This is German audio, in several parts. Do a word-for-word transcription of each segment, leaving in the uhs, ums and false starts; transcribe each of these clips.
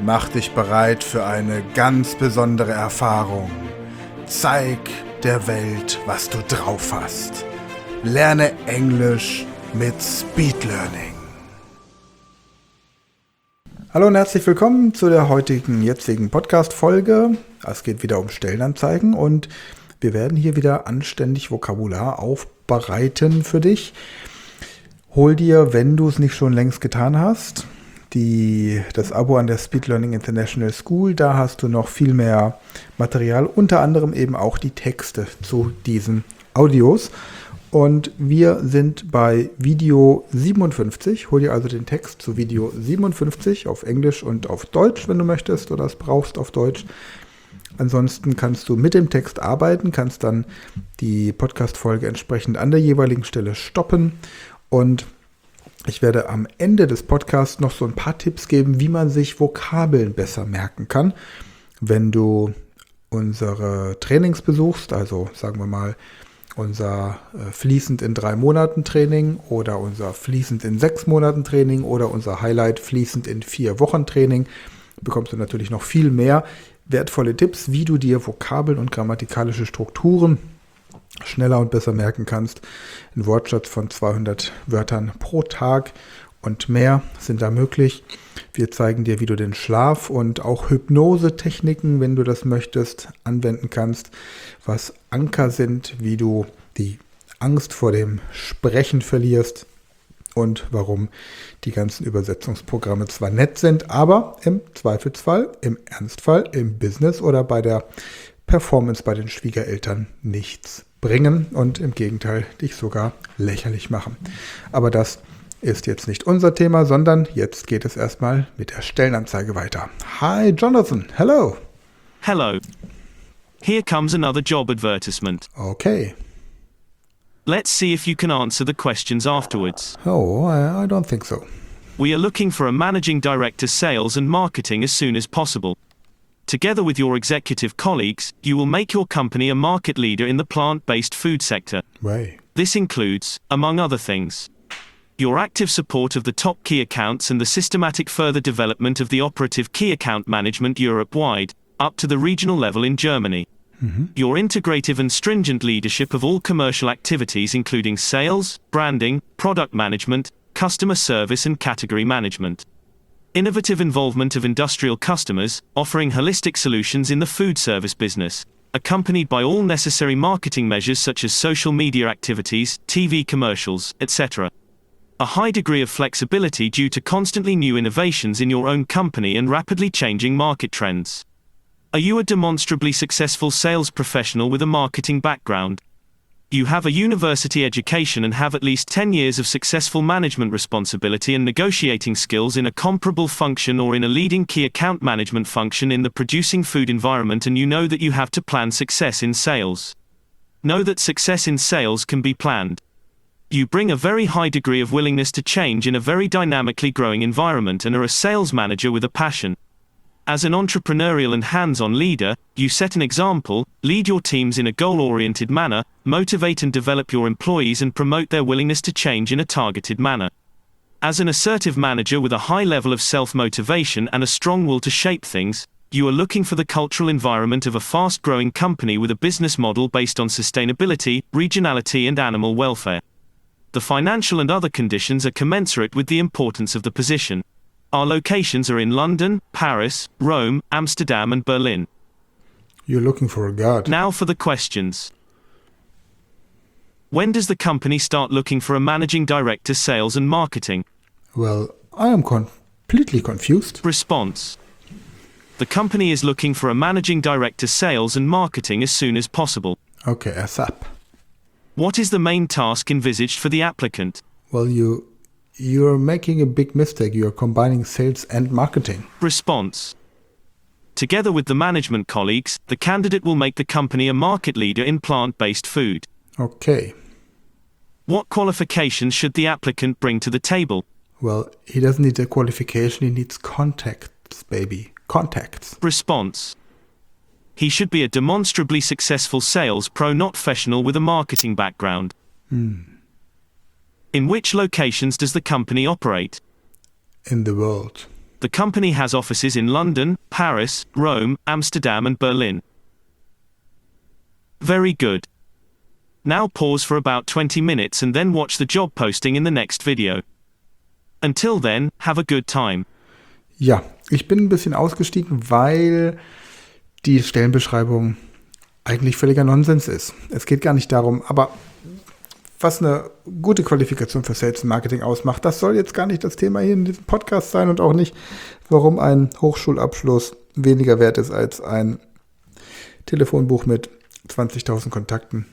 Mach dich bereit für eine ganz besondere Erfahrung. Zeig der Welt, was du drauf hast. Lerne Englisch mit Speed Learning. Hallo und herzlich willkommen zu der heutigen, jetzigen Podcast-Folge. Es geht wieder um Stellenanzeigen und wir werden hier wieder anständig Vokabular aufbereiten für dich. Hol dir, wenn du es nicht schon längst getan hast, die, das Abo an der Speed Learning International School. Da hast du noch viel mehr Material, unter anderem eben auch die Texte zu diesen Audios. Und wir sind bei Video siebenundfünfzig. Hol dir also den Text zu Video siebenundfünfzig auf Englisch und auf Deutsch, wenn du möchtest oder es brauchst auf Deutsch. Ansonsten kannst du mit dem Text arbeiten, kannst dann die Podcast-Folge entsprechend an der jeweiligen Stelle stoppen. Und ich werde am Ende des Podcasts noch so ein paar Tipps geben, wie man sich Vokabeln besser merken kann, wenn du unsere Trainings besuchst, also sagen wir mal unser äh, fließend in drei Monaten Training oder unser fließend in sechs Monaten Training oder unser Highlight fließend in vier Wochen Training, bekommst du natürlich noch viel mehr wertvolle Tipps, wie du dir Vokabeln und grammatikalische Strukturen schneller und besser merken kannst. Ein Wortschatz von zweihundert Wörtern pro Tag und mehr sind da möglich. Wir zeigen dir, wie du den Schlaf und auch Hypnose-Techniken, wenn du das möchtest, anwenden kannst, was Anker sind, wie du die Angst vor dem Sprechen verlierst und warum die ganzen Übersetzungsprogramme zwar nett sind, aber im Zweifelsfall, im Ernstfall, im Business oder bei der Performance bei den Schwiegereltern nichts bringen und im Gegenteil dich sogar lächerlich machen. Aber das ist jetzt nicht unser Thema, sondern jetzt geht es erstmal mit der Stellenanzeige weiter. Hi Jonathan, hello. Hello. Here comes another job advertisement. Okay. Let's see if you can answer the questions afterwards. Oh, I, I don't think so. We are looking for a managing director sales and marketing as soon as possible. Together with your executive colleagues, you will make your company a market leader in the plant-based food sector. Right. This includes, among other things, your active support of the top key accounts and the systematic further development of the operative key account management Europe-wide, up to the regional level in Germany. Mm-hmm. Your integrative and stringent leadership of all commercial activities including sales, branding, product management, customer service and category management. Innovative involvement of industrial customers, offering holistic solutions in the food service business, accompanied by all necessary marketing measures such as social media activities, T V commercials, et cetera. A high degree of flexibility due to constantly new innovations in your own company and rapidly changing market trends. Are you a demonstrably successful sales professional with a marketing background? You have a university education and have at least ten years of successful management responsibility and negotiating skills in a comparable function or in a leading key account management function in the producing food environment, and you know that you have to plan success in sales. Know that success in sales can be planned. You bring a very high degree of willingness to change in a very dynamically growing environment and are a sales manager with a passion. As an entrepreneurial and hands-on leader, you set an example, lead your teams in a goal-oriented manner, motivate and develop your employees and promote their willingness to change in a targeted manner. As an assertive manager with a high level of self-motivation and a strong will to shape things, you are looking for the cultural environment of a fast-growing company with a business model based on sustainability, regionality and animal welfare. The financial and other conditions are commensurate with the importance of the position. Our locations are in London, Paris, Rome, Amsterdam and Berlin. You're looking for a guard. Now for the questions. When does the company start looking for a managing director sales and marketing? Well, I am completely confused. Response. The company is looking for a managing director sales and marketing as soon as possible. Okay, ASAP. What is the main task envisaged for the applicant? Well, you... You're making a big mistake. You're combining sales and marketing. Response. Together with the management colleagues, the candidate will make the company a market leader in plant-based food. Okay. What qualifications should the applicant bring to the table? Well, he doesn't need a qualification, he needs contacts, baby. Contacts. Response. He should be a demonstrably successful sales pro, not professional with a marketing background. Hmm. In which locations does the company operate? In the world. The company has offices in London, Paris, Rome, Amsterdam and Berlin. Very good. Now pause for about twenty minutes and then watch the job posting in the next video. Until then, have a good time. Ja, ich bin ein bisschen ausgestiegen, weil die Stellenbeschreibung eigentlich völliger Nonsens ist. Es geht gar nicht darum, aber was eine gute Qualifikation für Sales und Marketing ausmacht, das soll jetzt gar nicht das Thema hier in diesem Podcast sein und auch nicht, warum ein Hochschulabschluss weniger wert ist als ein Telefonbuch mit zwanzigtausend Kontakten.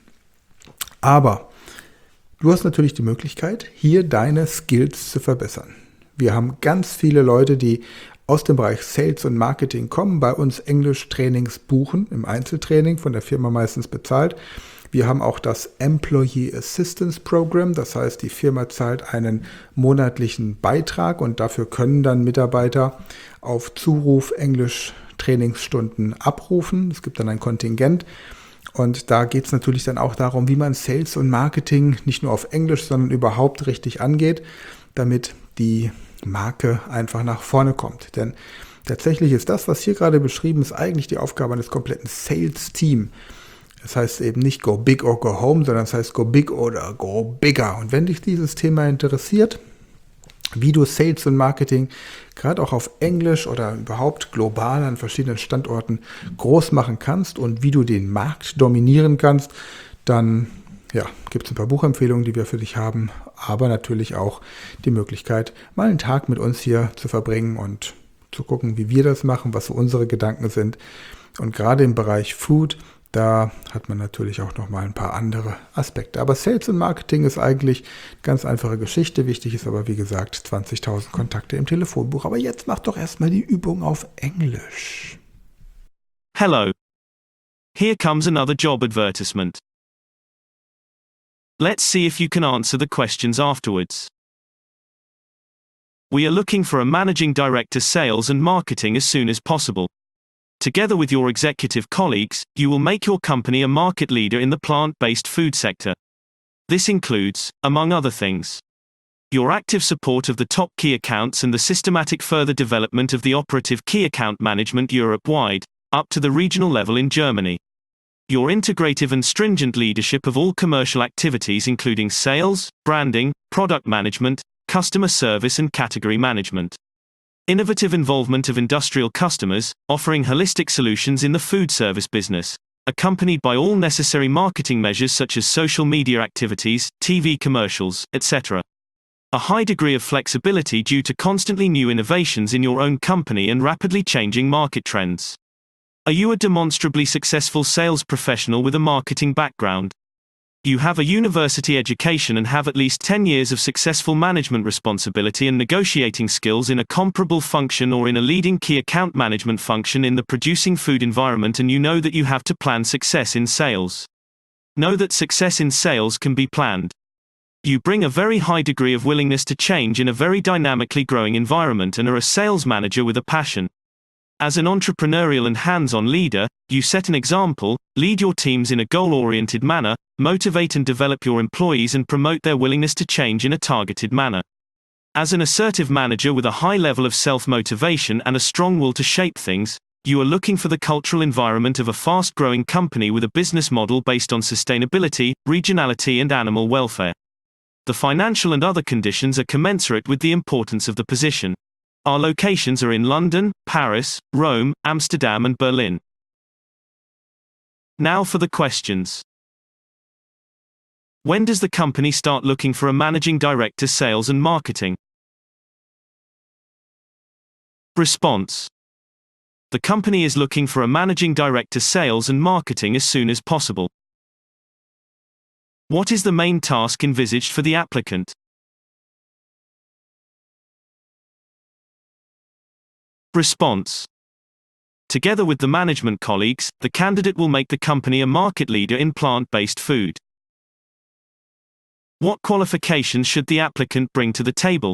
Aber du hast natürlich die Möglichkeit, hier deine Skills zu verbessern. Wir haben ganz viele Leute, die aus dem Bereich Sales und Marketing kommen, bei uns Englisch-Trainings buchen, im Einzeltraining, von der Firma meistens bezahlt. Wir haben auch das Employee Assistance Program, das heißt, die Firma zahlt einen monatlichen Beitrag und dafür können dann Mitarbeiter auf Zuruf Englisch-Trainingsstunden abrufen. Es gibt dann ein Kontingent und da geht es natürlich dann auch darum, wie man Sales und Marketing nicht nur auf Englisch, sondern überhaupt richtig angeht, damit die Marke einfach nach vorne kommt. Denn tatsächlich ist das, was hier gerade beschrieben ist, eigentlich die Aufgabe eines kompletten Sales-Teams. Das heißt eben nicht go big or go home, sondern das heißt go big oder go bigger. Und wenn dich dieses Thema interessiert, wie du Sales und Marketing gerade auch auf Englisch oder überhaupt global an verschiedenen Standorten groß machen kannst und wie du den Markt dominieren kannst, dann ja, gibt es ein paar Buchempfehlungen, die wir für dich haben, aber natürlich auch die Möglichkeit, mal einen Tag mit uns hier zu verbringen und zu gucken, wie wir das machen, was so unsere Gedanken sind. Und gerade im Bereich Food, da hat man natürlich auch nochmal ein paar andere Aspekte. Aber Sales und Marketing ist eigentlich eine ganz einfache Geschichte. Wichtig ist aber, wie gesagt, zwanzigtausend Kontakte im Telefonbuch. Aber jetzt mach doch erstmal die Übung auf Englisch. Hello. Here comes another job advertisement. Let's see if you can answer the questions afterwards. We are looking for a managing director sales and marketing as soon as possible. Together with your executive colleagues, you will make your company a market leader in the plant-based food sector. This includes, among other things, your active support of the top key accounts and the systematic further development of the operative key account management Europe-wide, up to the regional level in Germany. Your integrative and stringent leadership of all commercial activities including sales, branding, product management, customer service and category management. Innovative involvement of industrial customers, offering holistic solutions in the food service business, accompanied by all necessary marketing measures such as social media activities, T V commercials, et cetera. A high degree of flexibility due to constantly new innovations in your own company and rapidly changing market trends. Are you a demonstrably successful sales professional with a marketing background? You have a university education and have at least ten years of successful management responsibility and negotiating skills in a comparable function or in a leading key account management function in the producing food environment, and you know that you have to plan success in sales. Know that success in sales can be planned. You bring a very high degree of willingness to change in a very dynamically growing environment and are a sales manager with a passion. As an entrepreneurial and hands-on leader, you set an example, lead your teams in a goal-oriented manner, motivate and develop your employees and promote their willingness to change in a targeted manner. As an assertive manager with a high level of self-motivation and a strong will to shape things, you are looking for the cultural environment of a fast-growing company with a business model based on sustainability, regionality and animal welfare. The financial and other conditions are commensurate with the importance of the position. Our locations are in London, Paris, Rome, Amsterdam and Berlin. Now for the questions. When does the company start looking for a managing director sales and marketing? Response. The company is looking for a managing director sales and marketing as soon as possible. What is the main task envisaged for the applicant? Response. Together with the management colleagues, the candidate will make the company a market leader in plant-based food. What qualifications should the applicant bring to the table?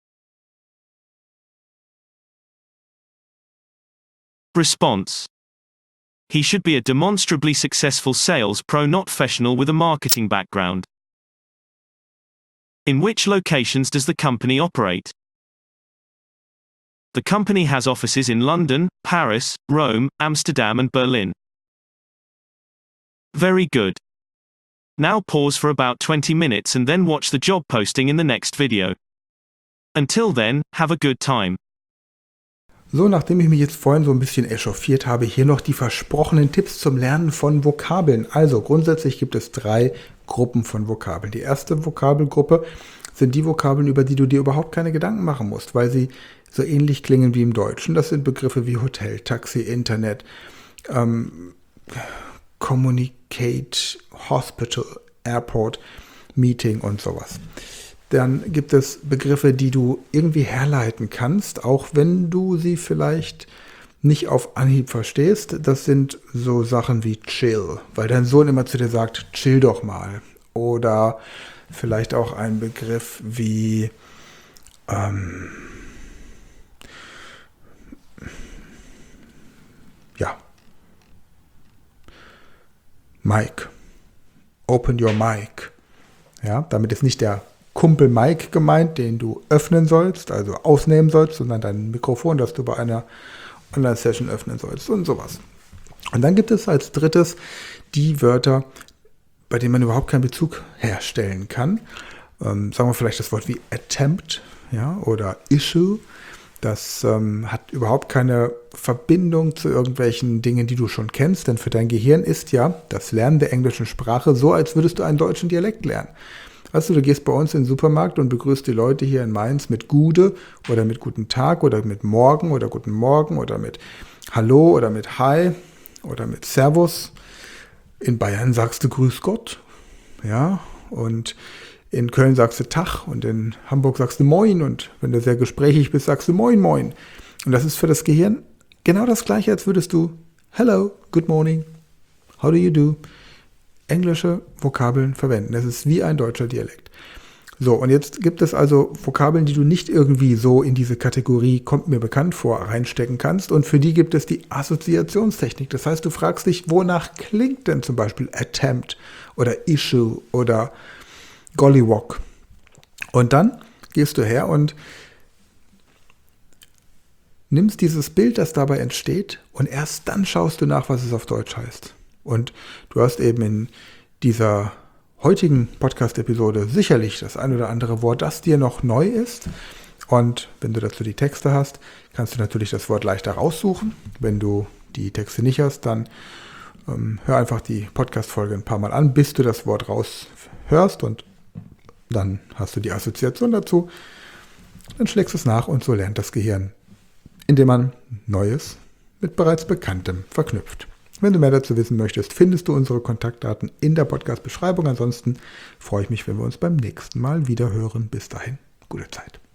Response. He should be a demonstrably successful sales pro, not professional with a marketing background. In which locations does the company operate? The company has offices in London, Paris, Rome, Amsterdam and Berlin. Very good. Now pause for about twenty minutes and then watch the job posting in the next video. Until then, have a good time. So, nachdem ich mich jetzt vorhin so ein bisschen echauffiert habe, hier noch die versprochenen Tipps zum Lernen von Vokabeln. Also grundsätzlich gibt es drei Gruppen von Vokabeln. Die erste Vokabelgruppe sind die Vokabeln, über die du dir überhaupt keine Gedanken machen musst, weil sie so ähnlich klingen wie im Deutschen. Das sind Begriffe wie Hotel, Taxi, Internet, ähm, Communicate, Hospital, Airport, Meeting und sowas. Dann gibt es Begriffe, die du irgendwie herleiten kannst, auch wenn du sie vielleicht nicht auf Anhieb verstehst. Das sind so Sachen wie chill, weil dein Sohn immer zu dir sagt, chill doch mal. Oder vielleicht auch ein Begriff wie ähm, ja, Mic. Open your mic. Ja, damit ist nicht der Kumpel Mike gemeint, den du öffnen sollst, also ausnehmen sollst, sondern dein Mikrofon, das du bei einer Online-Session öffnen sollst und sowas. Und dann gibt es als drittes die Wörter, bei denen man überhaupt keinen Bezug herstellen kann. Ähm, sagen wir vielleicht das Wort wie attempt, ja, oder issue. Das ähm, hat überhaupt keine Verbindung zu irgendwelchen Dingen, die du schon kennst, denn für dein Gehirn ist ja das Lernen der englischen Sprache so, als würdest du einen deutschen Dialekt lernen. Weißt du, du gehst bei uns in den Supermarkt und begrüßt die Leute hier in Mainz mit Gude oder mit Guten Tag oder mit Morgen oder Guten Morgen oder mit Hallo oder mit Hi oder mit Servus. In Bayern sagst du Grüß Gott, ja, und in Köln sagst du Tag und in Hamburg sagst du Moin und wenn du sehr gesprächig bist, sagst du Moin Moin. Und das ist für das Gehirn genau das Gleiche, als würdest du Hello, Good Morning, How do you do? Englische Vokabeln verwenden. Das ist wie ein deutscher Dialekt. So, und jetzt gibt es also Vokabeln, die du nicht irgendwie so in diese Kategorie, kommt mir bekannt vor, reinstecken kannst. Und für die gibt es die Assoziationstechnik. Das heißt, du fragst dich, wonach klingt denn zum Beispiel attempt oder issue oder gollywog. Und dann gehst du her und nimmst dieses Bild, das dabei entsteht, und erst dann schaust du nach, was es auf Deutsch heißt. Und du hast eben in dieser heutigen Podcast-Episode sicherlich das ein oder andere Wort, das dir noch neu ist. Und wenn du dazu die Texte hast, kannst du natürlich das Wort leichter raussuchen. Wenn du die Texte nicht hast, dann ähm, hör einfach die Podcast-Folge ein paar Mal an, bis du das Wort raushörst und dann hast du die Assoziation dazu. Dann schlägst du es nach und so lernt das Gehirn, indem man Neues mit bereits Bekanntem verknüpft. Wenn du mehr dazu wissen möchtest, findest du unsere Kontaktdaten in der Podcast-Beschreibung. Ansonsten freue ich mich, wenn wir uns beim nächsten Mal wieder hören. Bis dahin, gute Zeit.